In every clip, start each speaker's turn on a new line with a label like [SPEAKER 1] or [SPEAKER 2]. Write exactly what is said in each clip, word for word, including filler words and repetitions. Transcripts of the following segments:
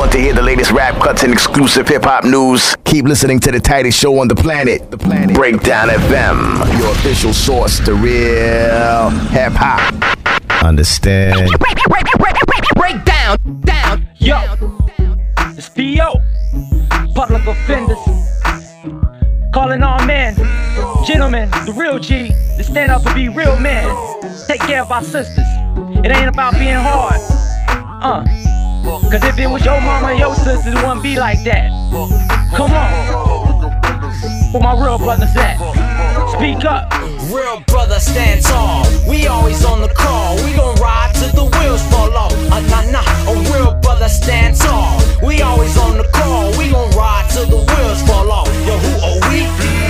[SPEAKER 1] Want to hear the latest rap cuts and exclusive hip-hop news? Keep listening to the tightest show on the planet. The planet. Breakdown F M, your official source to real hip-hop. Understand?
[SPEAKER 2] Breakdown, down, yo. It's P O. Public offenders. Calling all men, gentlemen, the real G, to stand up and be real men. Take care of our sisters. It ain't about being hard. Uh. Cause if it was your mama and your sisters, it wouldn't be like that. Come on. Where my real brothers at? Speak up.
[SPEAKER 3] Real brother stand tall. We always on the call. We gon' ride till the wheels fall off. Uh, nah, nah. A real brother stand tall. We always on the call. We gon' ride till the wheels fall off. Yo, who are we?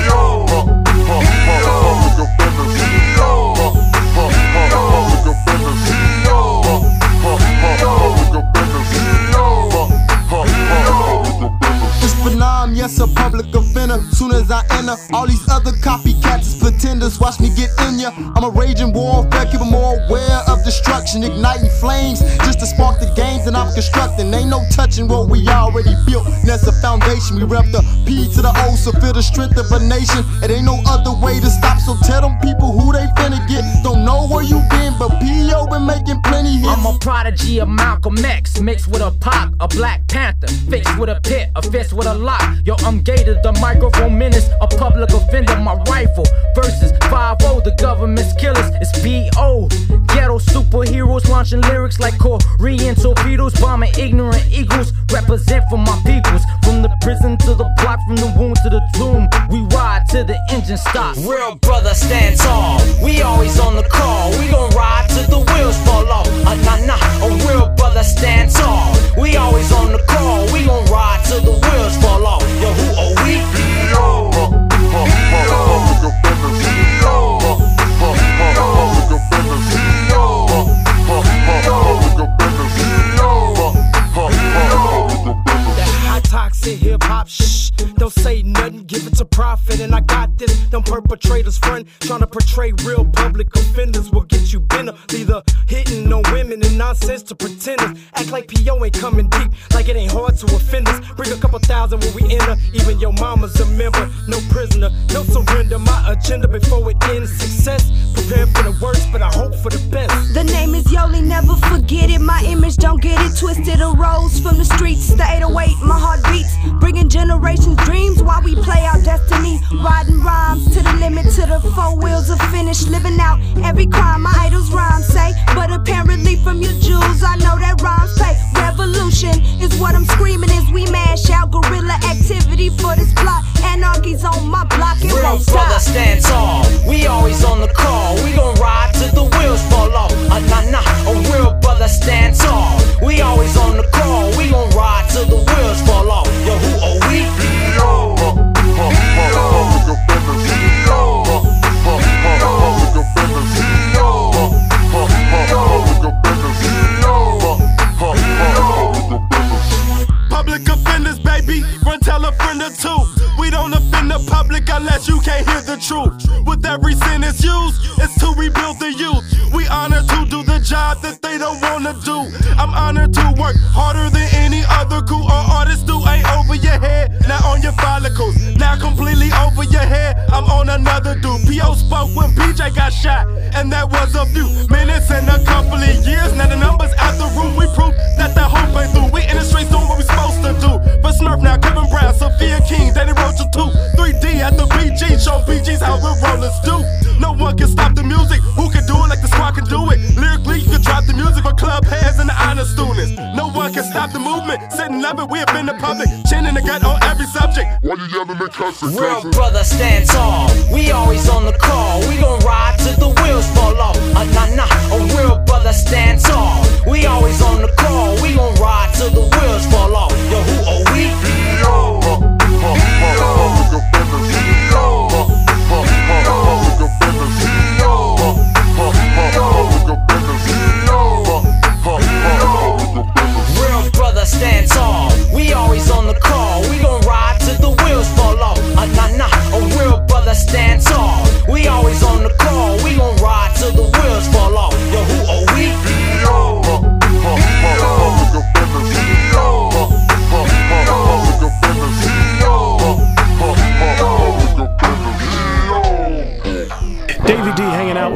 [SPEAKER 4] Yes, a public offender. Soon as I enter, all these other copycats is pretenders. Watch me get in ya. I'm a raging warfare, keep them more aware of destruction, igniting flames just to spark the games that I'm constructing. Ain't no touching what we already built. That's a foundation. We rep the P to the O, so feel the strength of a nation. It ain't no other way to stop. So tell them people who they finna get. Don't know where you been, but P O been making plenty hits.
[SPEAKER 2] I'm a prodigy of Malcolm X, mixed with a Pac, a Black Panther, fixed with a pit, a fist with a lock. Yo, I'm gated, the microphone menace, a public offender, my rifle. Versus five oh, the government's killers, it's P O. Ghetto superheroes launching lyrics like Korean torpedoes, bombing ignorant eagles. Represent for my peoples, from the prison to the block, from the womb to the tomb. We ride till the engine stops.
[SPEAKER 3] Real brother stand tall. We always on the call. We gon' ride till the wheels fall off. Uh, nah, nah. A real brother stand tall. We always on the call. We gon' ride till the wheels fall off. Yo, who are we?
[SPEAKER 5] Toxic hip hop, shh, don't say nothing, give it to profit. And I got this, them perpetrators front, trying to portray real public offenders will get you bent up. Either hitting on women and nonsense to pretenders. Act like P O ain't coming deep, like it ain't hard to offend us. Bring a couple thousand when we enter, even your mama's a member. No prisoner, no surrender, my agenda before it ends. Success, prepare for the worst, but I hope for the best.
[SPEAKER 6] The name is Yoli, never forget it. My image, don't get it twisted. A rose from the streets, the eight oh eight, my heart beats, bringing generations dreams while we play our destiny. Riding rhymes to the limit, to the four wheels of finish. Living out every crime my idols rhyme say, but apparently from your jewels I know that rhymes pay. Revolution is what I'm screaming as we mash out guerrilla activity for this plot. Anarchy's on my block, it
[SPEAKER 3] real
[SPEAKER 6] won't stop.
[SPEAKER 3] brother stand tall. We always on the call. We gon' ride till the wheels fall off. Uh, nah, nah. A real brother stand tall. We always on the call. We gon' ride till the wheels fall off. Yo, who are we?
[SPEAKER 4] Public offenders, baby, run tell a friend or two. We don't offend the public unless you can't hear the truth. With every sentence used, it's to rebuild the youth. We honored to do the job that they don't wanna do. I'm honored to work harder than any other crew or artist do. Ain't over your head, not on your follicles. Now completely over your head, I'm on another dude. P O spoke when P J got shot, and that was a few minutes in a couple of years. Now the numbers out the room, we prove that the hope ain't through. We in the streets doing what we supposed to do. For Smurf now, Kevin Brown, Sophia King, Danny Roach two, three D at the B G, show B Gs how we rollers do. No one can stop the music, who can do it like the squad can do it? Lyrically, you can drop the music for club heads and the honor students. No one can stop the movement, sitting up it, we have been the public, chin in the gut on every subject. Why you yelling and cussing?
[SPEAKER 3] Real brother stand tall. We always on the call. We gon' ride till the wheels fall off. Uh, nah, nah. A real brother stand tall. We always on the call. We gon' ride till the wheels fall off. Yo, who are we? Real brother stand tall. We always on the call. We gon' ride till the wheels fall off. Uh, nah, nah. A real brother stand tall. We always on the call. We gon' ride till the wheels fall off. Yo, who are we?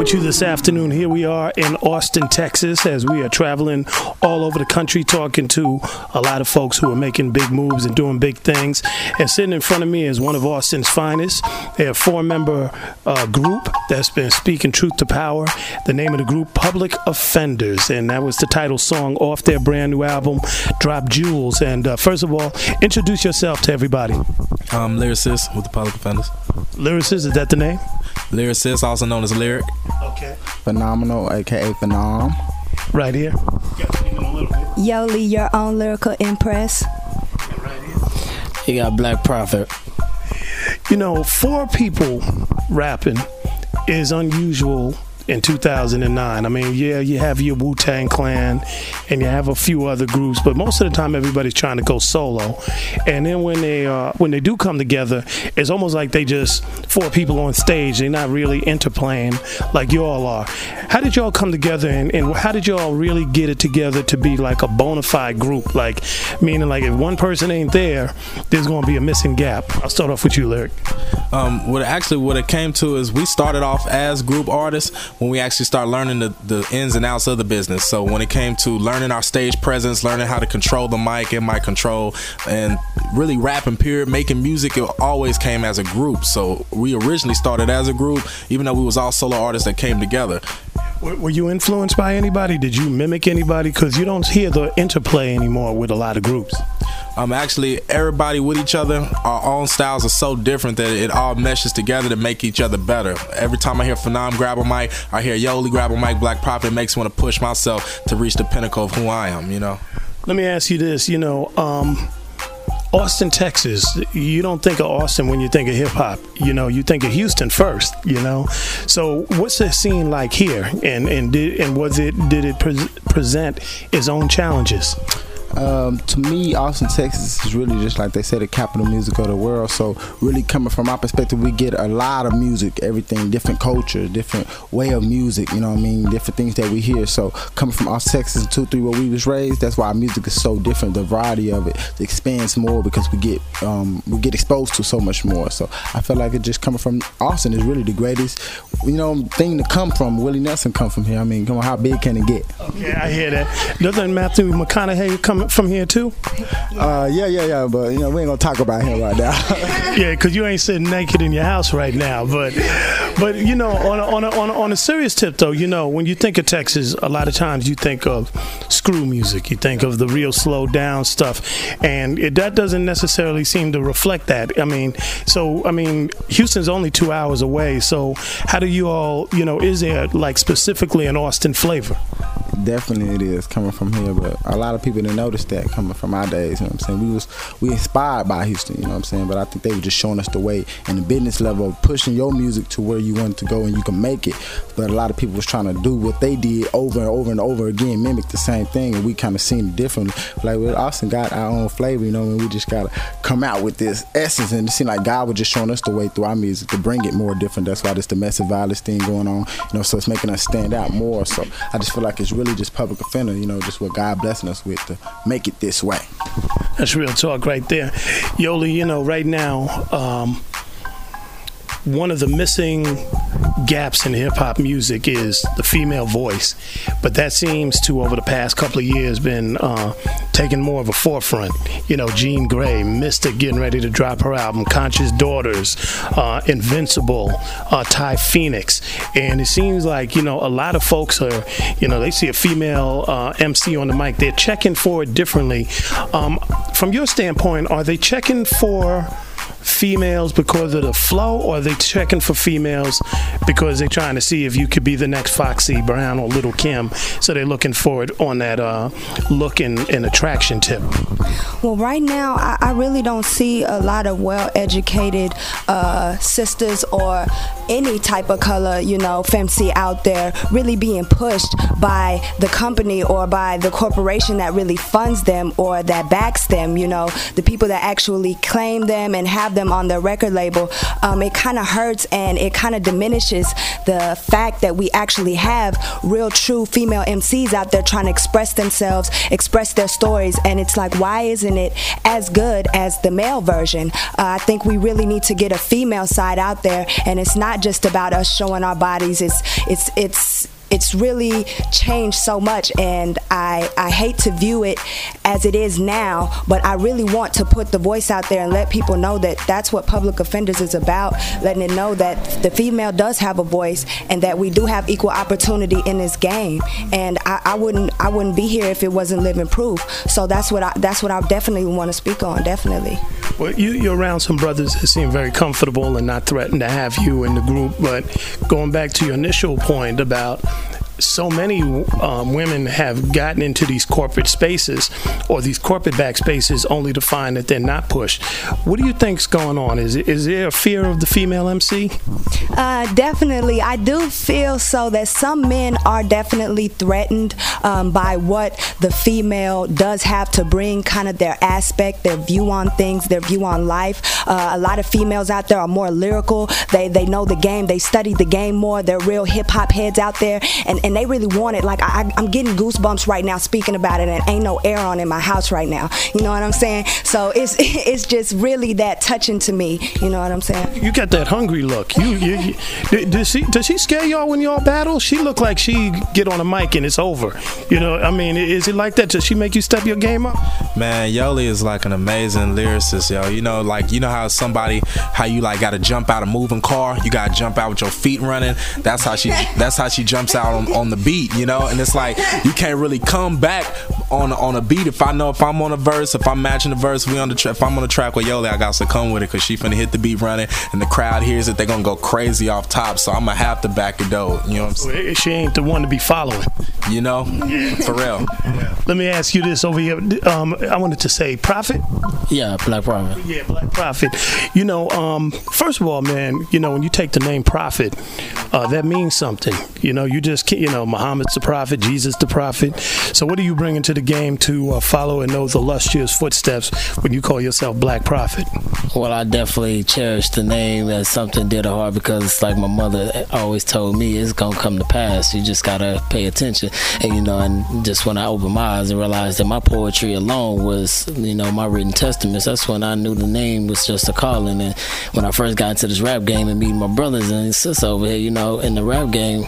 [SPEAKER 7] with you this afternoon. Here we are in Austin, Texas, as we are traveling all over the country talking to a lot of folks who are making big moves and doing big things. And sitting in front of me is one of Austin's finest. They're a four-member uh, group that's been speaking truth to power. The name of the group, Public Offenders, and that was the title song off their brand new album, Drop Jewels. And uh, first of all, introduce yourself to everybody.
[SPEAKER 8] Um, Lyricist with the Public Offenders.
[SPEAKER 7] Lyricist, is that the name?
[SPEAKER 8] Lyricist, also known as Lyric.
[SPEAKER 7] Okay.
[SPEAKER 9] Phenomenal, aka Phenom.
[SPEAKER 7] Right here.
[SPEAKER 6] Yoli, your own lyrical impress.
[SPEAKER 7] Right here.
[SPEAKER 10] You got Black Prophet.
[SPEAKER 7] You know, four people rapping is unusual in two thousand nine. I mean, yeah, you have your Wu-Tang Clan and you have a few other groups, but most of the time everybody's trying to go solo. And then when they uh, when they do come together, it's almost like they just four people on stage. They're not really interplaying like you all are. How did y'all come together, and, and how did y'all really get it together to be like a bona fide group? Like, meaning like if one person ain't there, there's going to be a missing gap. I'll start off with you, Lyric.
[SPEAKER 8] Um, what actually what it came to is we started off as group artists when we actually started learning the, the ins and outs of the business. So when it came to learning our stage presence, learning how to control the mic and mic control, and really rapping, period, making music, it always came as a group. So we originally started as a group, even though we was all solo artists that came together.
[SPEAKER 7] Were you influenced by anybody? Did you mimic anybody? Because you don't hear the interplay anymore with a lot of groups.
[SPEAKER 8] Um, actually, everybody with each other, our own styles are so different that it all meshes together to make each other better. Every time I hear Phenom grab a mic, I hear Yoli grab a mic, Black Prophet, it makes me want to push myself to reach the pinnacle of who I am, you know.
[SPEAKER 7] Let me ask you this, you know, um, Austin, Texas, you don't think of Austin when you think of hip-hop. You know, you think of Houston first, you know. So what's the scene like here? And and did, and was it did it pre- present its own challenges?
[SPEAKER 9] Um, to me, Austin, Texas is really just like they say, the capital music of the world. So really coming from my perspective, we get a lot of music, everything, different culture, different way of music, you know what I mean, different things that we hear. So coming from Austin, Texas, and two three where we was raised, that's why our music is so different. The variety of it, it expands more because we get um, we get exposed to so much more. So I feel like it just coming from Austin is really the greatest, you know, thing to come from. Willie Nelson come from here. I mean, come on, how big can it get?
[SPEAKER 7] Okay, I hear that. Doesn't Matthew McConaughey come from here too?
[SPEAKER 9] Uh, yeah, yeah, yeah. But you know, we ain't gonna talk about him right now.
[SPEAKER 7] Yeah, because you ain't sitting naked in your house right now. But, but you know, on a, on a, on a, on a serious tip though, you know, when you think of Texas, a lot of times you think of screw music. You think of the real slow down stuff, and it, that doesn't necessarily seem to reflect that. I mean, so I mean, Houston's only two hours away. So how do you all, you know, is there like specifically an Austin flavor?
[SPEAKER 9] Definitely it is coming from here, but a lot of people didn't notice that coming from our days, you know what I'm saying? We was we inspired by Houston, you know what I'm saying? But I think they were just showing us the way in the business level of pushing your music to where you want to go and you can make it. But a lot of people was trying to do what they did over and over and over again, mimic the same thing, and we kind of seen it differently. Like, well, Austin got our own flavor, you know, and we just gotta come out with this essence, and it seemed like God was just showing us the way through our music to bring it more different. That's why there's domestic violence thing going on, you know, so it's making us stand out more. So I just feel like it's really just Public Offender, you know, just what God blessing us with to make it this way.
[SPEAKER 7] That's real talk right there. Yoli, you know, right now, um, one of the missing gaps in hip-hop music is the female voice, but that seems to, over the past couple of years, been uh, taking more of a forefront. You know, Jean Grae, Mystic getting ready to drop her album, Conscious Daughters, uh, Invincible, uh, Ty Phoenix, and it seems like, you know, a lot of folks are, you know, they see a female uh, M C on the mic, they're checking for it differently. Um, from your standpoint, are they checking for females because of the flow, or are they checking for females because they're trying to see if you could be the next Foxy Brown or Little Kim, so they're looking for it on that uh, look and, and attraction tip?
[SPEAKER 6] Well, right now, I, I really don't see a lot of well-educated uh, sisters or any type of color, you know, femc out there really being pushed by the company or by the corporation that really funds them or that backs them, you know, the people that actually claim them and have them on their record label. Um, it kind of hurts and it kind of diminishes the fact that we actually have real true female M Cs out there trying to express themselves, express their stories, and it's like, why isn't it as good as the male version? Uh, I think we really need to get a female side out there, and it's not not just about us showing our bodies. It's it's it's it's really changed so much, and I, I hate to view it as it is now, but I really want to put the voice out there and let people know that that's what Public Offenders is about, letting it know that the female does have a voice and that we do have equal opportunity in this game. And I, I wouldn't I wouldn't be here if it wasn't living proof. So that's what I that's what I definitely want to speak on, definitely.
[SPEAKER 7] Well, you, you're around some brothers that seem very comfortable and not threatened to have you in the group, but going back to your initial point about so many um, women have gotten into these corporate spaces or these corporate back spaces only to find that they're not pushed. What do you think's going on? Is is there a fear of the female M C?
[SPEAKER 6] Uh, definitely. I do feel so that some men are definitely threatened um, by what the female does have to bring, kind of their aspect, their view on things, their view on life. Uh, a lot of females out there are more lyrical. They they know the game. They study the game more. They're real hip-hop heads out there, and and they really want it. Like I, I'm getting goosebumps right now speaking about it, and ain't no air on in my house right now. You know what I'm saying? So it's it's just really that touching to me. You know what I'm saying?
[SPEAKER 7] You got that hungry look. You, you, you does she does she scare y'all when y'all battle? She look like she get on a mic and it's over. You know, I mean, is it like that? Does she make you step your game up?
[SPEAKER 8] Man, Yoli is like an amazing lyricist, yo. You know, like you know how somebody how you like got to jump out a moving car. You got to jump out with your feet running. That's how she that's how she jumps out on, on the beat, you know. And it's like you can't really come back on on a beat. If I know if I'm on a verse, if I'm matching the verse, we on the tra- if I'm on the track with Yoli, I got to come with it because she finna hit the beat running, and the crowd hears it, they gonna go crazy off top. So I'm gonna have to back it though. You know what I'm saying?
[SPEAKER 7] She ain't the one to be following.
[SPEAKER 8] You know, for real.
[SPEAKER 7] Let me ask you this over here. Um, I wanted to say, Prophet.
[SPEAKER 10] Yeah, Black Prophet.
[SPEAKER 7] Yeah, Black Prophet. You know, um, first of all, man, you know when you take the name Prophet, uh, that means something. You know, you just you know Muhammad's the prophet, Jesus the prophet. So what are you bringing to the game to uh, follow and know the illustrious footsteps when you call yourself Black Prophet?
[SPEAKER 10] Well, I definitely cherish the name as something dear to heart because it's like my mother always told me, it's gonna come to pass. You just gotta pay attention. And you know, and just when I opened my eyes and realized that my poetry alone was, you know, my written testaments, that's when I knew the name was just a calling. And when I first got into this rap game and meeting my brothers and sisters over here, you know, in the rap game,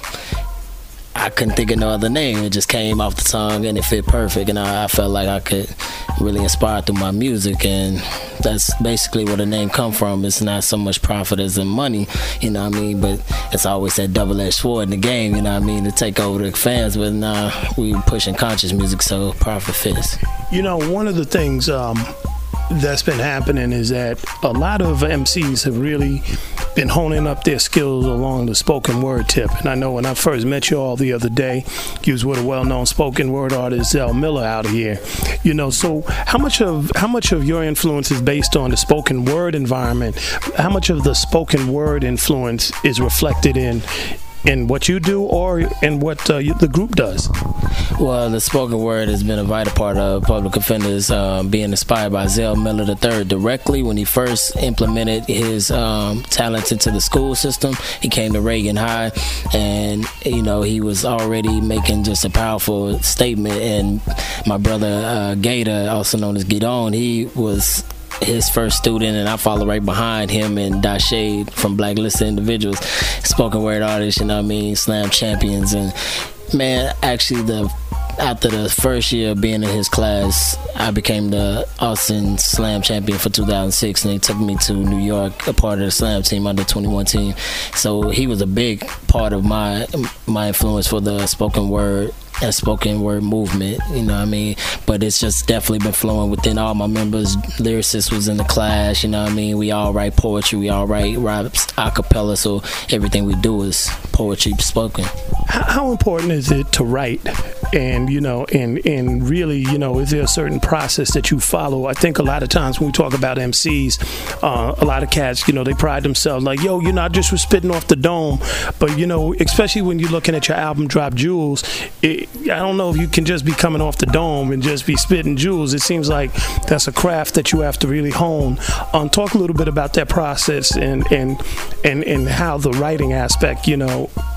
[SPEAKER 10] I couldn't think of no other name. It just came off the tongue and it fit perfect, and I, I felt like I could really inspire through my music, and that's basically where the name come from. It's not so much profit as in money, you know what I mean, but it's always that double-edged sword in the game, you know what I mean, to take over the fans. But now we pushing conscious music, so profit fits.
[SPEAKER 7] You know, one of the things um, that's been happening is that a lot of M Cs have really been honing up their skills along the spoken word tip. And I know when I first met you all the other day, you was with a well-known spoken word artist, Zell Miller, out here. You know, so how much of how much of your influence is based on the spoken word environment? How much of the spoken word influence is reflected in in what you do or in what uh, you, the group does?
[SPEAKER 10] Well, the spoken word has been a vital part of Public Offenders, uh, being inspired by Zell Miller the third directly. When he first implemented his um, talents into the school system, he came to Reagan High, and you know he was already making just a powerful statement. And my brother uh, Gator, also known as Gidon, he was his first student, and I follow right behind him, and Dashe from Blacklisted Individuals, spoken word artists, you know what I mean, slam champions. And man, actually the after the first year of being in his class, I became the Austin Slam champion for two thousand six, and they took me to New York, a part of the Slam team, under twenty-one team. So he was a big part of my my influence for the spoken word and spoken word movement, you know what I mean? But it's just definitely been flowing within all my members. Lyricists was in the class, you know what I mean? We all write poetry, we all write raps, a cappella, so everything we do is poetry spoken.
[SPEAKER 7] How, how important is it to write? And, you know, and, and really, you know, is there a certain process that you follow? I think a lot of times when we talk about M Cs, uh, a lot of cats, you know, they pride themselves like, yo, you're not just spitting off the dome. But, you know, especially when you're looking at your album Drop Jewels, it, I don't know if you can just be coming off the dome and just be spitting jewels. It seems like that's a craft that you have to really hone. Um, talk a little bit about that process and, and, and, and how the writing aspect, you know,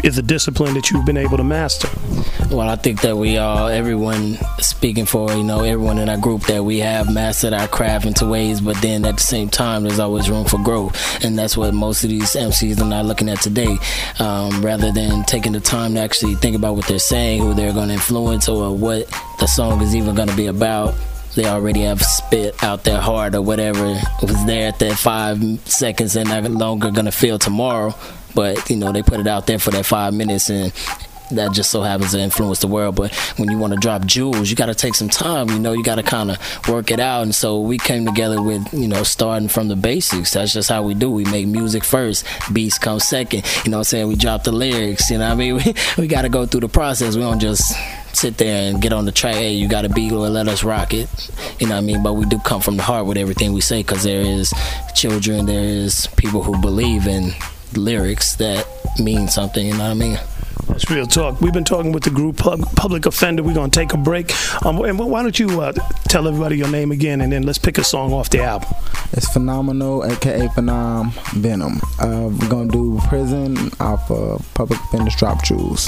[SPEAKER 7] is a discipline that you've been able to master?
[SPEAKER 10] Well, I think that we all, everyone speaking for, you know, everyone in our group, that we have mastered our craft into ways, but then at the same time, there's always room for growth. And that's what most of these M Cs are not looking at today. Um, rather than taking the time to actually think about what they're saying, who they're going to influence, or what the song is even going to be about, they already have spit out their heart or whatever was there at that five seconds and not longer going to feel tomorrow. But, you know, they put it out there for that five minutes, and that just so happens to influence the world. But when you want to drop jewels, you got to take some time. You know, you got to kind of work it out. And so we came together with, you know, starting from the basics. That's just how we do. We make music first. Beats come second. You know what I'm saying? We drop the lyrics. You know what I mean? We, we got to go through the process. We don't just sit there and get on the track. Hey, you got to be or let us rock it. You know what I mean? But we do come from the heart with everything we say, because there is children, there is people who believe in lyrics that mean something. You know what I mean?
[SPEAKER 7] That's real talk. We've been talking with the group Pub- Public Offender. We're going to take a break. Um, and why don't you uh, tell everybody your name again, and then let's pick a song off the album.
[SPEAKER 9] It's Phenomenal, a k a. Phenom Venom. Uh, we're going to do Prison off uh, Public Offender's Drop Jewels.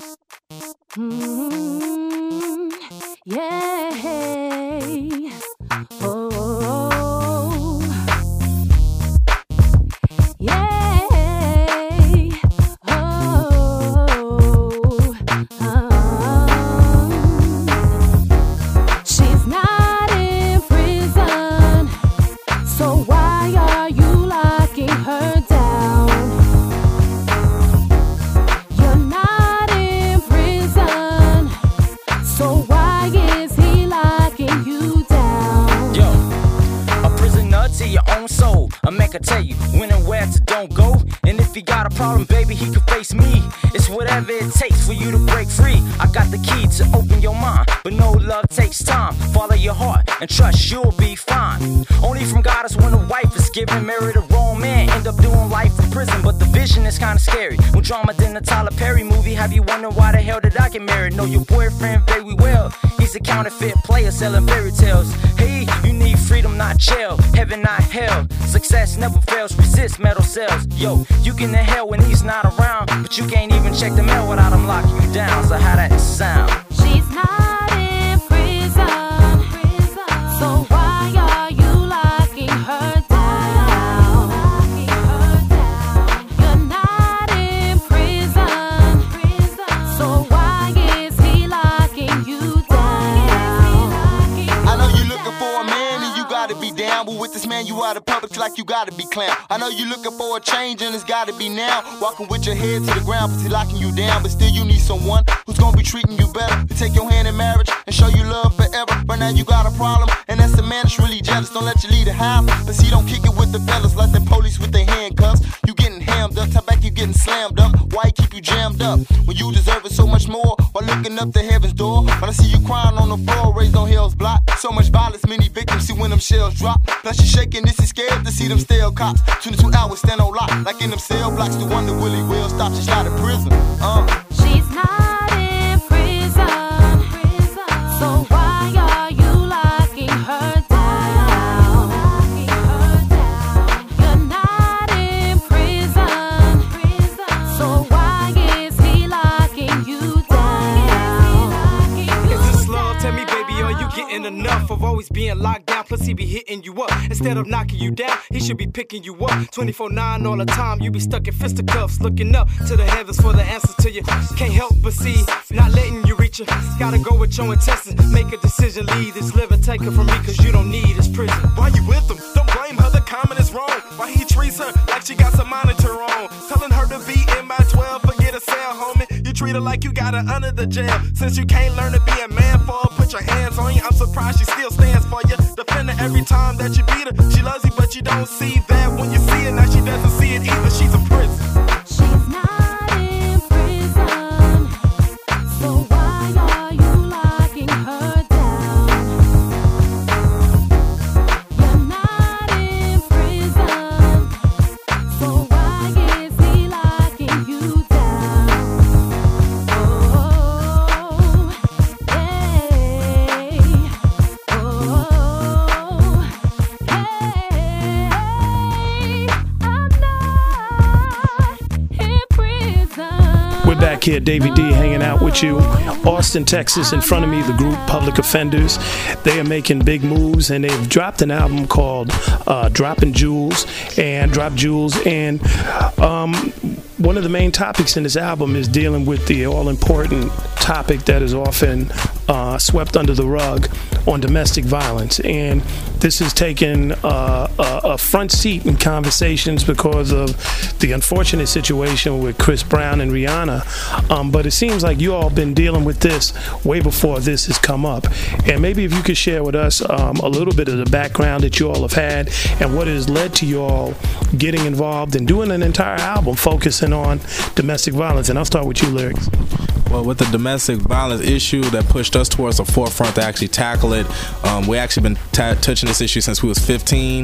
[SPEAKER 6] Mm-hmm. Yeah. Oh. Yeah.
[SPEAKER 3] I tell you when and where to don't go. And if you got a problem, baby, he can face me. It's whatever it takes for you to break free. I got the key to open your mind, but no love takes time. Follow your heart and trust you'll be fine. Only from God is when a wife is given. Marry the wrong man, end up doing life in prison. But the vision is kinda scary. When drama than the Tyler Perry movie. Have you wondered why the hell did I get married? Know your boyfriend very well. He's a counterfeit player selling fairy tales. Hey, you need freedom, not jail. Heaven, not hell. Success never fails. Resist metal cells. Yo, you can in hell when he's not around, but you can't even check the mail without him locking you down. So how that sound?
[SPEAKER 6] She's not in prison, so why are you locking her down? You're not in prison, so why is he locking you down?
[SPEAKER 11] I know you're looking for a man and you gotta be down, but with this man you out of public like you gotta be clown. I know you're looking for a change and it's gotta be now. Walking with your head to the ground, but he's locking you down. But still you need someone who's gonna be treating you better, to take your hand in marriage and show you love forever. Right now you got a problem, and that's a man that's really jealous. Don't let your leader have, but see, don't kick it with the fellas like the police with their handcuffs. You getting hammed up, top back you getting slammed up. Why keep you jammed up when you deserve it so much more? While looking up the heaven's door, when I see you crying on the floor, raised on hell's block. So much violence, many victims see when them shells drop. Plus you shaking, this is scared to see them stale cops. twenty-two hours stand on lock, like in them cell blocks. The one that Willie will stop, she's out of prison. Uh.
[SPEAKER 6] She's not in prison, so why are you locking her down? You're not in prison, so why is he locking you down?
[SPEAKER 5] Is this love? Tell me, baby, are you getting enough of always being locked down? Plus he be hitting you up. Instead of knocking you down, he should be picking you up. twenty-four nine all the time, you be stuck in fisticuffs, looking up to the heavens for the answers to you. Can't help but see, not letting you reach her. Gotta go with your intestines, make a decision, leave this living, take her from me, cause you don't need this prison.
[SPEAKER 4] Why you with him? Don't blame her, the comment is wrong. Why he treats her like she got some monitor on, telling her to be in by twelve, forget a cell, homie. You treat her like you got her under the jail. Since you can't learn to be a man for her, put your hands on you. I'm surprised she still stands for you. Defend her every time that you beat her. She loves you, but you don't see that when you see it. Now she doesn't see it either. She's a prison.
[SPEAKER 6] She's not in prison, so why are you locking her down? You're not in prison, so why is he locking you down? Oh, hey, oh, hey.
[SPEAKER 7] here, Davey D, hanging out with you. Austin, Texas, in front of me, the group Public Offenders. They are making big moves, and they've dropped an album called uh, Dropping Jewels and Drop Jewels. And um, one of the main topics in this album is dealing with the all-important topic that is often uh, swept under the rug on domestic violence. And this has taken uh, a, a front seat in conversations because of the unfortunate situation with Chris Brown and Rihanna. Um, but it seems like you all been dealing with this way before this has come up. And maybe if you could share with us um, a little bit of the background that you all have had and what has led to you all getting involved and doing an entire album focusing on domestic violence. And I'll start with you, Lyrics.
[SPEAKER 8] Well, with the domestic violence issue that pushed us towards the forefront to actually tackle it, um, we actually been t- touching this issue since we was fifteen.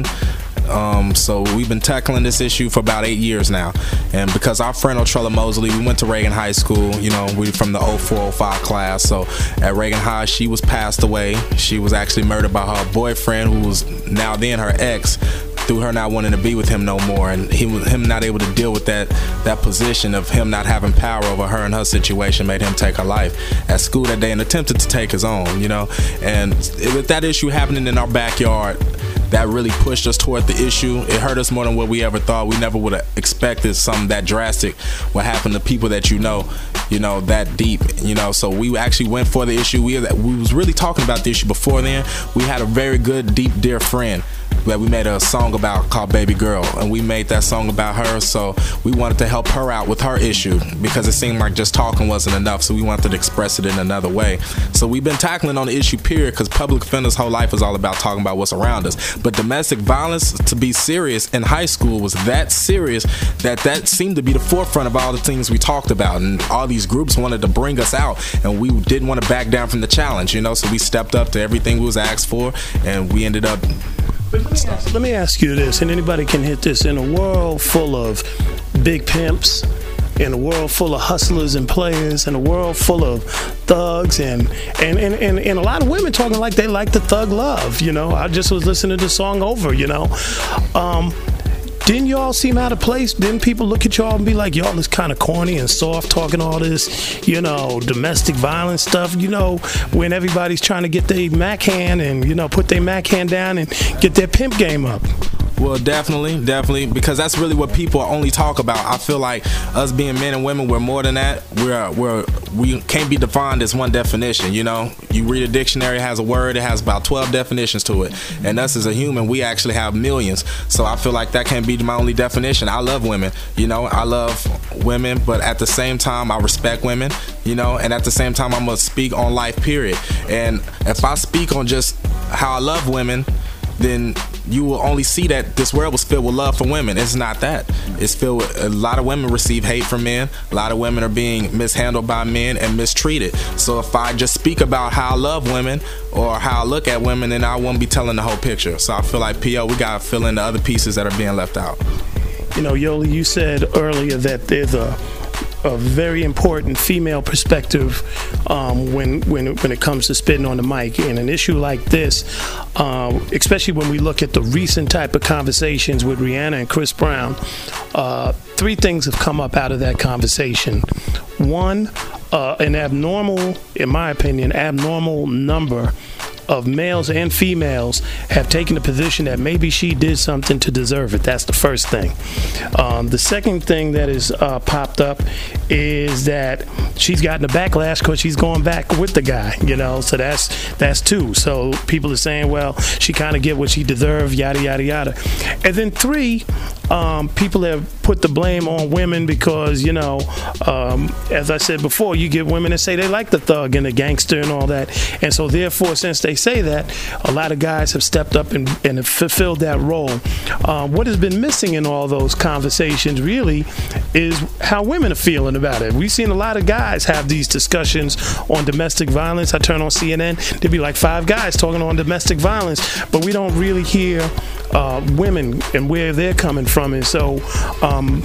[SPEAKER 8] Um, so we've been tackling this issue for about eight years now. And because our friend Otrella Mosley, we went to Reagan High School, you know, we from the oh four oh five class. So at Reagan High, she was passed away. She was actually murdered by her boyfriend, who was now then her ex, through her not wanting to be with him no more, and he was him not able to deal with that that position of him not having power over her and her situation made him take her life at school that day and attempted to take his own, you know. And with that issue happening in our backyard, that really pushed us toward the issue. It hurt us more than what we ever thought. We never would have expected something that drastic would happen to people that you know, you know, that deep, you know. So we actually went for the issue. We we was really talking about the issue before then. We had a very good, deep, dear friend that we made a song about called Baby Girl, and we made that song about her. So we wanted to help her out with her issue because it seemed like just talking wasn't enough, so we wanted to express it in another way. So we've been tackling on the issue, period, because public offenders' whole life is all about talking about what's around us. But domestic violence, to be serious in high school, was that serious that that seemed to be the forefront of all the things we talked about, and all these groups wanted to bring us out, and we didn't want to back down from the challenge, you know. So we stepped up to everything we was asked for, and we ended up.
[SPEAKER 7] Let me ask you this, and anybody can hit this. In a world full of big pimps, in a world full of hustlers and players, in a world full of thugs, and and, and, and and a lot of women talking like they like the thug love, you know. I just was listening to the song Over, you know. Um, didn't y'all seem out of place? Didn't people look at y'all and be like, y'all is kind of corny and soft talking all this, you know, domestic violence stuff, you know, when everybody's trying to get their Mac hand and, you know, put their Mac hand down and get their pimp game up?
[SPEAKER 8] Well, definitely, definitely, because that's really what people only talk about. I feel like us being men and women, we're more than that. We're we're we can't be defined as one definition. You know, you read a dictionary, it has a word, it has about twelve definitions to it, and us as a human, we actually have millions. So I feel like that can't be my only definition. I love women, you know, I love women, but at the same time, I respect women, you know, and at the same time, I'm gonna speak on life, period. And if I speak on just how I love women, then you will only see that this world was filled with love for women. It's not that. It's filled with a lot of women receive hate from men. A lot of women are being mishandled by men and mistreated. So if I just speak about how I love women or how I look at women, then I won't be telling the whole picture. So I feel like, P O, we got to fill in the other pieces that are being left out.
[SPEAKER 7] You know, Yoli, you said earlier that there's a a very important female perspective um, when when when it comes to spitting on the mic. And an issue like this, uh, especially when we look at the recent type of conversations with Rihanna and Chris Brown, uh, three things have come up out of that conversation. One, uh, an abnormal, in my opinion, abnormal number of males and females have taken the position that maybe she did something to deserve it. That's the first thing. Um, the second thing that is uh, popped up is that she's gotten a backlash because she's going back with the guy, you know, so that's that's two. So people are saying, well, she kind of get what she deserved, yada, yada, yada. And then three, um, people have put the blame on women because, you know, um, as I said before, you get women that say they like the thug and the gangster and all that. And so therefore, since they say that, a lot of guys have stepped up and, and have fulfilled that role. Uh, what has been missing in all those conversations really is how women are feeling about it. We've seen a lot of guys have these discussions on domestic violence. I turn on C N N, there'd be like five guys talking on domestic violence, but we don't really hear uh, women and where they're coming from. And so um,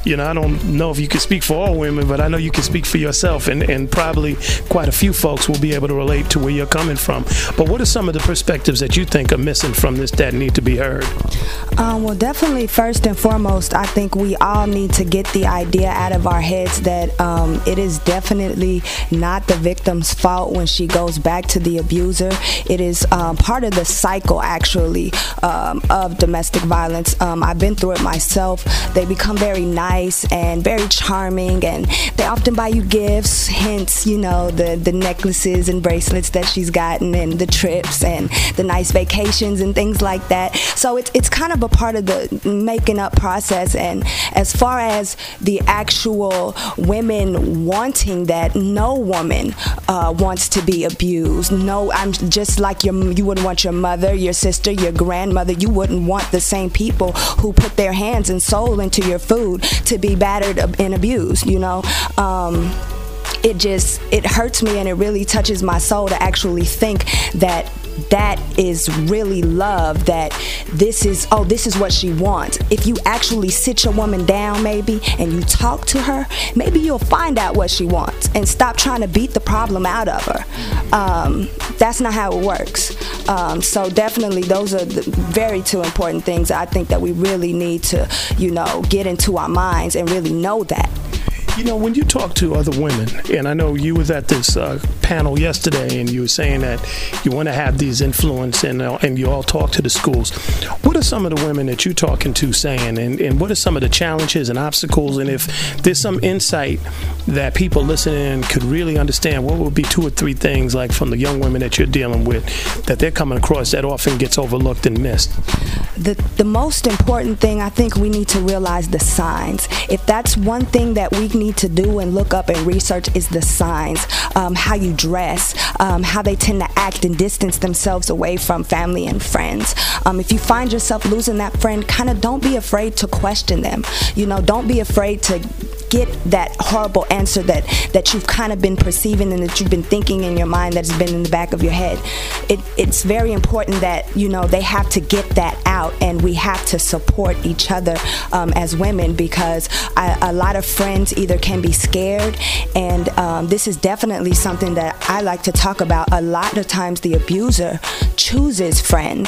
[SPEAKER 7] You know, I don't know if you can speak for all women, but I know you can speak for yourself, and, and probably quite a few folks will be able to relate to where you're coming from. But what are some of the perspectives that you think are missing from this that need to be heard?
[SPEAKER 6] Um, well, definitely, first and foremost, I think we all need to get the idea out of our heads that um, it is definitely not the victim's fault when she goes back to the abuser. It is um, part of the cycle, actually, um, of domestic violence. Um, I've been through it myself. They become very nice and very charming, and they often buy you gifts, hence, you know, the, the necklaces and bracelets that she's gotten, and the trips and the nice vacations and things like that. So it's, it's kind of a part of the making up process. And as far as the actual women wanting that, no woman uh, wants to be abused. No, I'm just like your, you wouldn't want your mother, your sister, your grandmother. You wouldn't want the same people who put their hands and soul into your food to be battered and abused, you know. Um, it just, it hurts me, and it really touches my soul to actually think that that is really love, that this is, oh, this is what she wants. If you actually sit your woman down maybe and you talk to her, maybe you'll find out what she wants and stop trying to beat the problem out of her. Um, that's not how it works. Um, so definitely those are the very two important things I think that we really need to, you know, get into our minds and really know that.
[SPEAKER 7] You know, when you talk to other women, and I know you was at this uh, panel yesterday, and you were saying that you want to have these influence, and uh, and you all talk to the schools. What are some of the women that you're talking to saying, and, and what are some of the challenges and obstacles? And if there's some insight that people listening could really understand, what would be two or three things, like from the young women that you're dealing with, that they're coming across that often gets overlooked and missed?
[SPEAKER 6] The, the most important thing, I think we need to realize the signs. If that's one thing that we need to do and look up and research, is the signs. Um, how you dress, um, how they tend to act and distance themselves away from family and friends. Um, if you find yourself losing that friend, kind of don't be afraid to question them. You know, don't be afraid to get that horrible answer that, that you've kind of been perceiving and that you've been thinking in your mind that's been in the back of your head. It, it's very important that, you know, they have to get that out, and we have to support each other um, as women, because I, a lot of friends either can be scared, and um, this is definitely something that I like to talk about. A lot of times the abuser chooses friends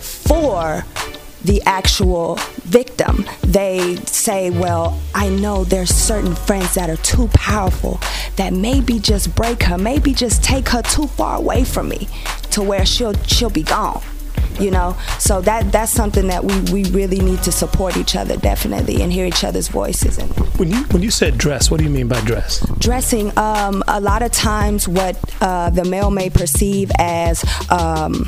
[SPEAKER 6] for the actual victim. They say, well, I know there's certain friends that are too powerful that maybe just break her, maybe just take her too far away from me to where she'll she'll be gone. You know, so that that's something that we, we really need to support each other, definitely, and hear each other's voices. And
[SPEAKER 7] when you when you said dress, what do you mean by dress?
[SPEAKER 6] Dressing, um, a lot of times what uh, the male may perceive as um,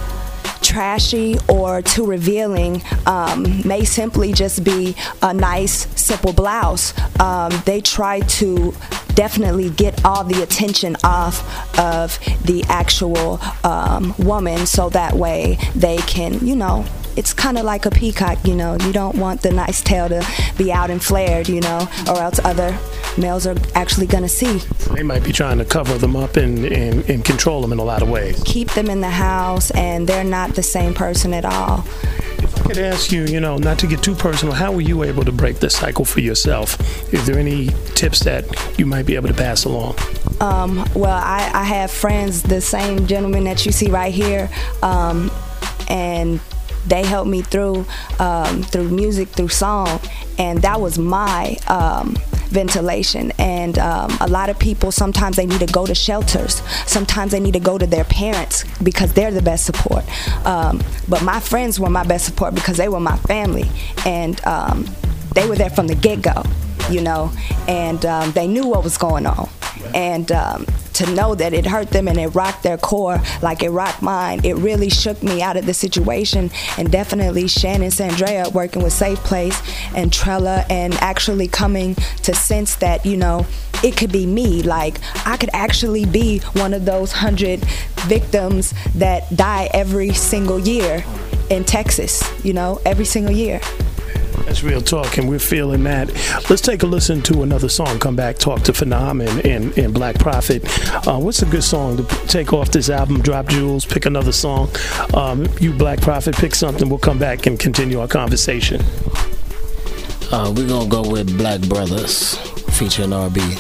[SPEAKER 6] trashy or too revealing um, may simply just be a nice, simple blouse. Um, they try to definitely get all the attention off of the actual um, woman, so that way they can, you know, it's kind of like a peacock, you know. You don't want the nice tail to be out and flared, you know, or else other males are actually going to see.
[SPEAKER 7] They might be trying to cover them up and, and, and control them in a lot of ways.
[SPEAKER 6] Keep them in the house, and they're not the same person at all.
[SPEAKER 7] If I could ask you, you know, not to get too personal, how were you able to break the cycle for yourself? Is there any tips that you might be able to pass along?
[SPEAKER 6] Um, well, I, I have friends, the same gentleman that you see right here, um, and they helped me through um, through music, through song, and that was my um, ventilation. And um, a lot of people, sometimes they need to go to shelters, sometimes they need to go to their parents because they're the best support. Um, but my friends were my best support because they were my family, and um, they were there from the get-go, you know, and um, they knew what was going on. And um, to know that it hurt them and it rocked their core like it rocked mine, it really shook me out of the situation. And definitely Shannon Sandrea working with Safe Place and Trella, and actually coming to sense that, you know, it could be me. Like, I could actually be one of those hundred victims that die every single year in Texas, you know, every single year.
[SPEAKER 7] That's real talk, and we're feeling that. Let's take a listen to another song. Come back, talk to Phenom and, and, and Black Prophet. Uh, what's a good song to take off this album? Drop Jewels, pick another song. Um, you, Black Prophet, pick something. We'll come back and continue our conversation.
[SPEAKER 10] Uh, we're gonna go with Black Brothers featuring R B.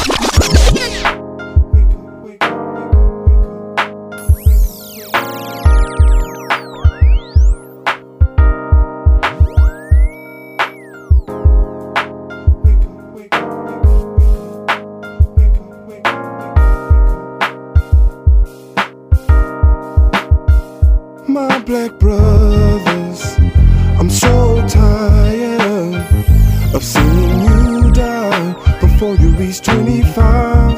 [SPEAKER 12] My black brothers, I'm so tired of seeing you die before you reach twenty-five.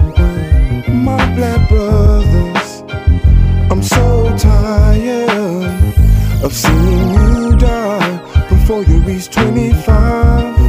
[SPEAKER 12] My black brothers, I'm so tired of seeing you die before you reach twenty-five.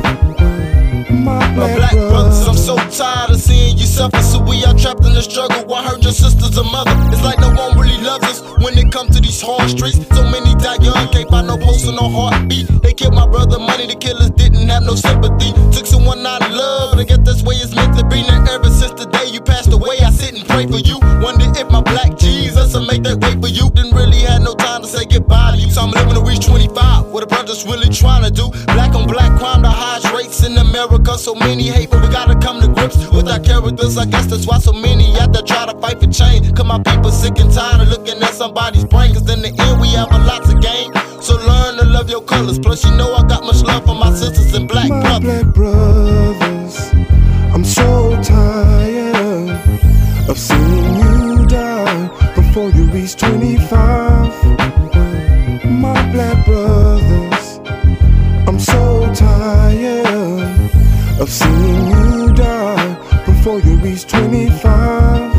[SPEAKER 12] My black,
[SPEAKER 11] My black brothers, I'm so tired of seeing you suffer. So we are trapped in the struggle. Why hurt your sisters or mother? It's like no one really loves us when it comes to these hard streets. So many die young, can't find no pulse or no heartbeat. They killed my brother, money, the killers didn't have no sympathy. Took someone out of love, and I guess that's the way it's meant to be. Now ever since the day you passed away, I sit and pray for you. Wonder if my black Jesus will make that way for you. Didn't really have no time to say goodbye to you. So I'm living to reach twenty-five, what the brothers really trying to do. Black on black crime, the highest rates in America. So many hate, but we gotta come to grips with our characters. I guess that's why so many out there try to fight for change. Cause my people sick and tired of looking at somebody's brain. Cause in the end we have a lot to gain. So learn to love your colors. Plus you know I got much love for my sisters and black
[SPEAKER 12] my
[SPEAKER 11] brothers.
[SPEAKER 12] black brothers, I'm so tired of seeing you die before you reach twenty-five. My black brothers, I'm so tired of seeing you die before you reach twenty-five.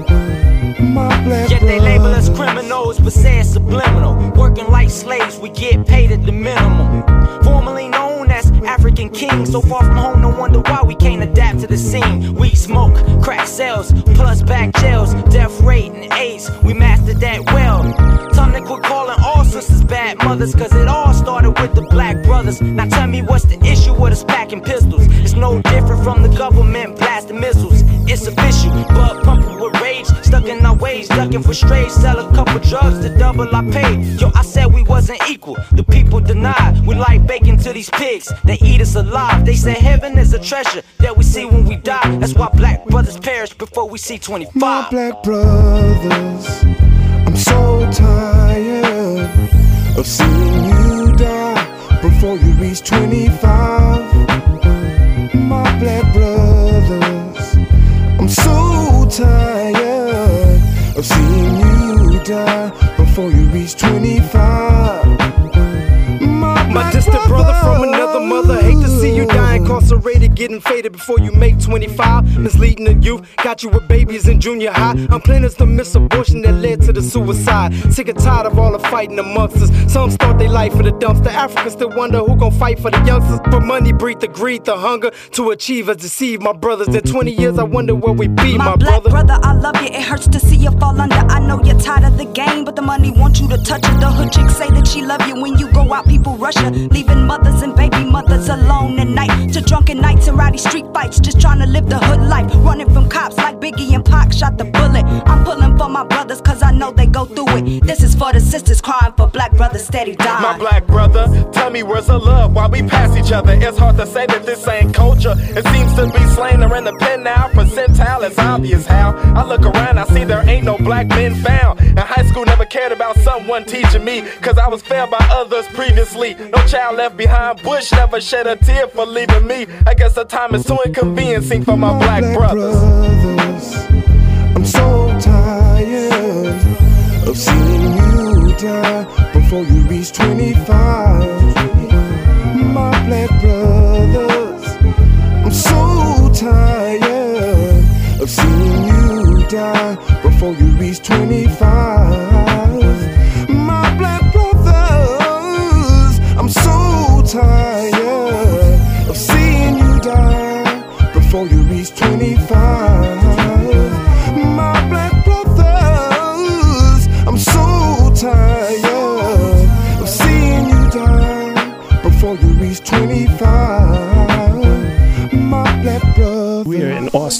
[SPEAKER 12] My black
[SPEAKER 3] Yet they label us criminals, but say it's subliminal. Working like slaves, we get paid at the minimum. Formerly known as African kings, so far from home, no wonder why we can't adapt to the scene. We smoke, crack sales, plus back jails, death rate and AIDS, we mastered that well. Time to quit calling all sisters bad mothers, cause it all started with the black brothers. Now tell me what's the issue with us packing pistols? It's no different from the government blasting missiles. It's official, but pumping with rage, stuck in our ways, ducking for strays, sell a couple drugs to double our pay. Yo, I said we wasn't equal, the people denied. We like bacon to these pigs, they eat us alive. They say heaven is a treasure that we see when we die. That's why black brothers perish before we see twenty-five.
[SPEAKER 12] My black brothers, I'm so tired of seeing you die before you reach twenty-five. My black brothers, I'm so tired of seeing you die before you reach twenty-five. My,
[SPEAKER 5] My distant brother from another mother, hate to see you die incarcerated, getting faded before you make twenty-five. Misleading the youth, got you with babies in junior high. I'm playing as the miss abortion that led to the suicide. Sick and tired of all the fighting amongst us. Some start their life in the dumps. The Africans still wonder who gon' fight for the youngsters. For money, breed the greed, the hunger to achieve has deceived my brothers. In twenty years, I wonder where we be, my,
[SPEAKER 6] My
[SPEAKER 5] brother.
[SPEAKER 6] black brother, I love you. It hurts to see you fall under. I know you're tired of the game, but the money wants you to touch it. The hood chicks say that she love you. When you go out, people rush you, leaving mothers and baby mothers alone at night. To drunken nights and rowdy street fights, just trying to live the hood life. Running from cops like Biggie and Pac shot the bullet. I'm pulling for my brothers cause I know they go through it. This is for the sisters crying for black brothers steady dying.
[SPEAKER 13] My black brother, tell me where's the love while we pass each other. It's hard to say that this ain't culture. It seems to be slander in the pen now. Percentile, it's obvious how I look around, I see there ain't no black men found. In high school, never cared about someone teaching me, cause I was failed by others previously. No child left behind. Bush never shed a tear for leaving me. I guess the time is too inconveniencing for my, my black, black brothers.
[SPEAKER 12] brothers. I'm so tired of seeing you die before you reach twenty-five. My black brothers, I'm so tired of seeing you die before you reach twenty-five. My black brothers, I'm so tired of seeing you die before you reach twenty-five. My black brothers, I'm so tired of seeing you die before you reach twenty-five. My black brothers.
[SPEAKER 7] We are in Austin,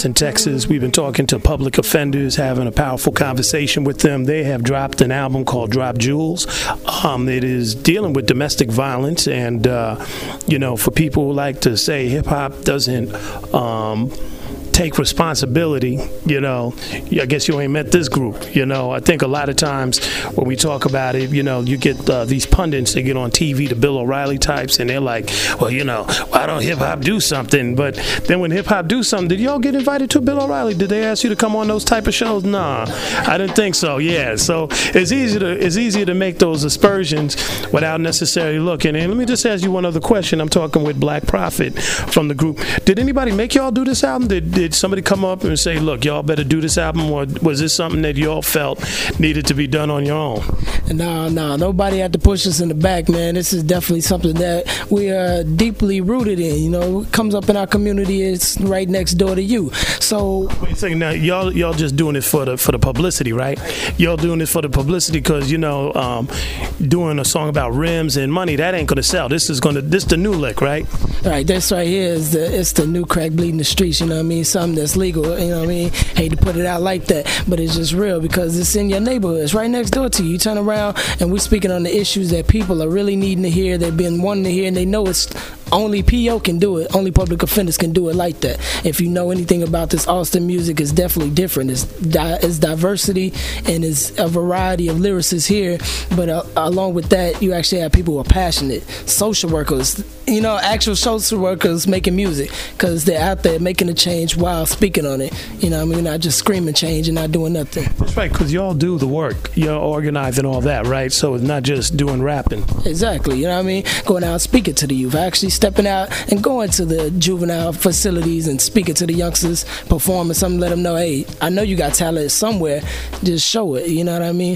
[SPEAKER 7] Austin, Texas. We've been talking to public offenders, having a powerful conversation with them. They have dropped an album called Drop Jewels. Um, it is dealing with domestic violence, and uh, you know, for people who like to say hip hop doesn't um, take responsibility, you know, I guess you ain't met this group. You know, I think a lot of times when we talk about it, you know, you get uh, these pundits, they get on T V, the Bill O'Reilly types, and they're like, well, you know, why don't hip hop do something? But then when hip hop do something, did y'all get invited to Bill O'Reilly? Did they ask you to come on those type of shows? Nah, I didn't think so. Yeah, so it's easy to it's easier to make those aspersions without necessarily looking. And let me just ask you one other question. I'm talking with Black Prophet from the group. Did anybody make y'all do this album? Did, did somebody come up and say, look, y'all better do this album, or was this something that y'all felt needed to be done on your own?
[SPEAKER 10] No, no, nobody had to push us in the back, man. This is definitely something that we are deeply rooted in. You know, it comes up in our community. It's right next door to you. So
[SPEAKER 7] wait a second. Now, y'all, y'all just doing it for the for the publicity, right? Y'all doing this for the publicity because you know, um, doing a song about rims and money, that ain't gonna sell. This is gonna this the new lick, right?
[SPEAKER 10] Right. This right here is the it's the new crack bleeding the streets. You know what I mean? Something that's legal. You know what I mean? Hate to put it out like that, but it's just real because it's in your neighborhood. It's right next door to you. You turn around and we're speaking on the issues that people are really needing to hear. They've been wanting to hear, and they know it's only P O can do it. Only public offenders can do it like that. If you know anything about this Austin music, it's definitely different. It's, di- it's diversity and it's a variety of lyricists here. But uh, along with that, you actually have people who are passionate, social workers, you know, actual social workers making music because they're out there making a change while speaking on it. You know, I mean, not just screaming change and not doing nothing.
[SPEAKER 7] That's right, because y'all do the work. Y'all organize and all that, right? So it's not just doing rapping.
[SPEAKER 10] Exactly. You know what I mean? Going out and speaking to the youth. Actually stepping out and going to the juvenile facilities and speaking to the youngsters, performing something, let them know, hey, I know you got talent somewhere, just show it, you know what I mean?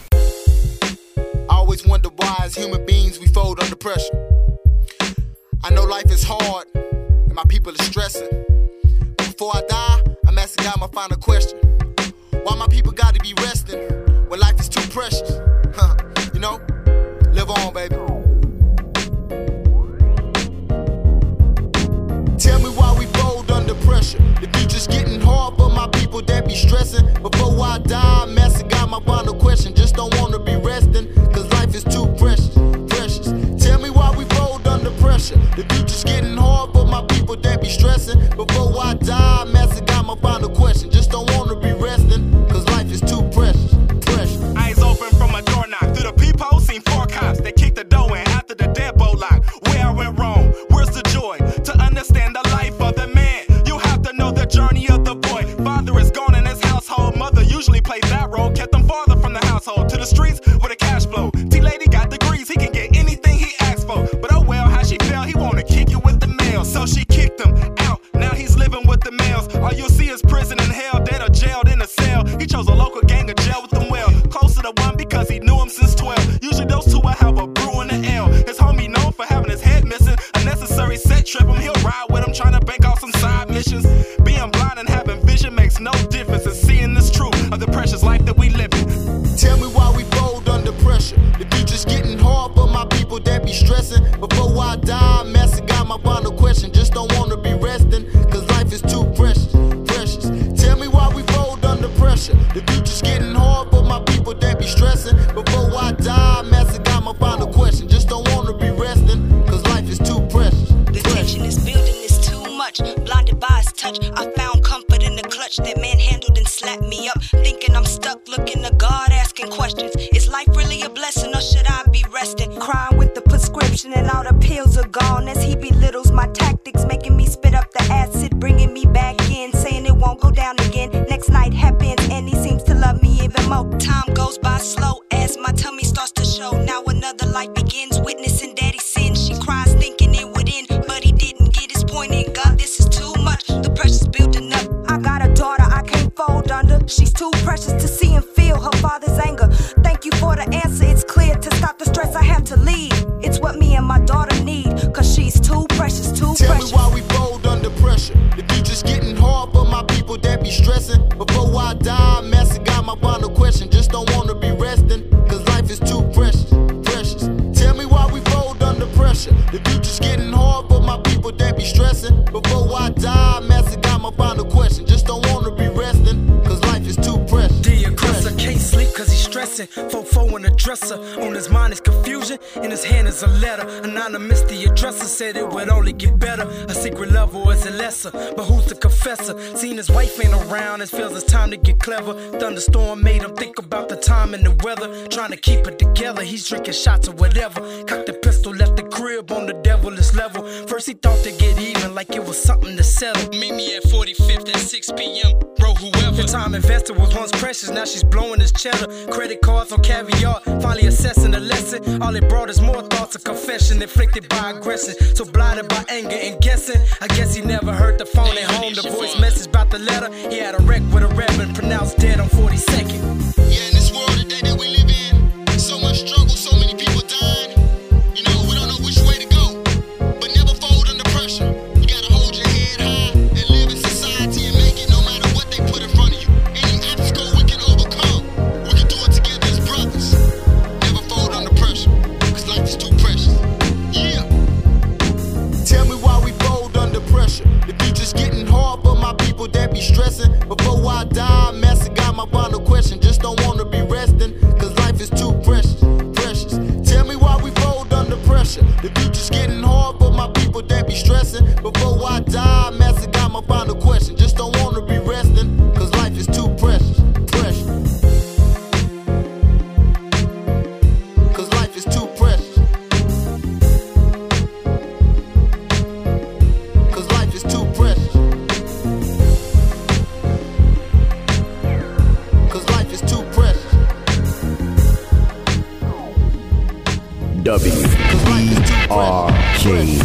[SPEAKER 11] I always wonder why as human beings we fold under pressure. I know life is hard and my people are stressing. Before I die, I'm asking God my final question. Why my people gotta be resting when life is too precious? Huh, you know? Live on, baby. Tell me why we fold under pressure. The future's getting hard for my people that be stressing. Before I die, I'm asking God my final question. Just don't wanna be resting, cause life is too precious, precious. Tell me why we fold under pressure. The future's getting hard for my people that be stressing. Before I die, I'm asking God my final question. Just don't wanna be resting, cause life is too precious, precious.
[SPEAKER 13] Eyes open from a door knock. Through the peephole, seen four cops. They kicked the door in after the deadbolt lock. Where I went wrong, where's the joy? To understand the life of the man, you have to know the journey of the boy. Father is gone in his household. Mother usually played that role. Kept them farther from the household to the streets with a cash flow. T-Lady got degrees, he can get anything he asks for. But oh well, how she felt, he wanna kick you with the mail. So she kicked him out, now he's living with the males. All you'll see is prison and hell, dead or jailed in a cell. He chose a local gang of jail with them well. Closer to one because he knew him since twelve. Usually those two will have a brew and an L. His homie known for having his head missing. Unnecessary set trip him, he'll ride with him, trying to bank off some side missions. Being blind and having vision makes no difference in seeing this truth of the precious life that we live in.
[SPEAKER 11] Tell me why we fold under pressure. The future's getting hard for my people that be stressing. Before I die, I'm asking God my final question. Just don't wanna be resting, cause life is too precious, precious. Tell me why we fold under pressure. The future's getting hard for my people that be stressing. Before I die, I'm asking God my final question. Just don't wanna be resting, cause life is too precious.
[SPEAKER 6] The tension is building, is too much. Blinded by his touch, I found comfort in the clutch that manhandled and slapped me up. Thinking I'm stuck, looking to God, asking questions. Is life really a blessing or should I be resting? Crying with the prescription and all the pills are gone. As he belittles my tactics, making me spit up the acid, bringing me back in, saying it won't go down again. Next night happens and he seems to love me even more. Time goes by slow as my tummy starts to show. Now another life begins, witnessing daddy's sin. She cries thinking it would end, but he didn't get his point in. God, this is too much, the pressure's building up. I got a daughter I can't fold under. She's too precious to see and feel her father's anger. Thank you for the answer, it's clear. To stop the stress I have to leave, it's what me and my daughter need, cause she's too precious, too
[SPEAKER 11] Tell
[SPEAKER 6] precious.
[SPEAKER 11] me why we fold under pressure. The future's getting hard for my people that be stressing. Before I die, I'm asking God my final question. Just don't wanna be resting, cause life is too precious, precious. Tell me why
[SPEAKER 5] confusion. Fofo in the dresser, on his mind is confusion. In his hand is a letter, anonymous the addresser said it would only get better. A secret level is a lesser, but who's the confessor? Seen his wife ain't around, it feels it's time to get clever. Thunderstorm made him think about the time and the weather. Trying to keep it together, he's drinking shots or whatever. Cocked the pistol, left the crib on the devilish level. First he thought to get even, like it was something to settle. Meet me at forty-fifth at six p.m. Bro, whoever. The time invested was once precious, now she's blowing his cheddar. Credit cards on caviar, finally assessing the lesson. All it brought is more thoughts of confession, inflicted by aggression. So blinded by anger and guessing, I guess he never heard the phone at home. The voice message about the letter. He had a wreck with a reverend, pronounced dead on forty-second.
[SPEAKER 11] Yeah, in this world today that we live in, so much struggle, so many people dying. You know, we don't know which way to go, but never fold under pressure. You gotta hold your head high and live in society and make it no matter what they put in front of you. Any obstacle we can overcome, we can do it together as brothers. Never fold under pressure, cause life is too precious. Yeah. Tell me why we fold under pressure. The future's getting hard for my people that be stressing. Before I die, I'm messing, got my final question. Just don't wanna be resting, cause life is too precious, precious. Tell me why we fold under pressure. The future's getting hard for my people that be stressing. Before I die, I'm messing, got my final question. Just don't wanna be resting, cause life is too precious, precious. Cause life is too precious. Cause life is too precious. Cause life is too precious.
[SPEAKER 1] W E R K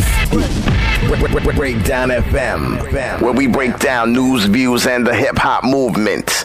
[SPEAKER 1] Breakdown F M, where we break down news, views, and the hip hop movement.